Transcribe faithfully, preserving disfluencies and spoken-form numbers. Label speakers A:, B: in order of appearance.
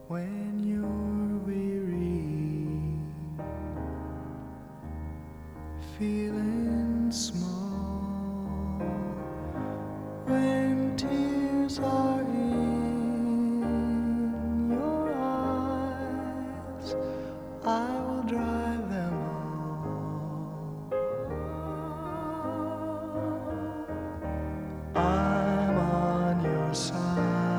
A: when you're weary, feeling small, when tears are in your eyes, I will dry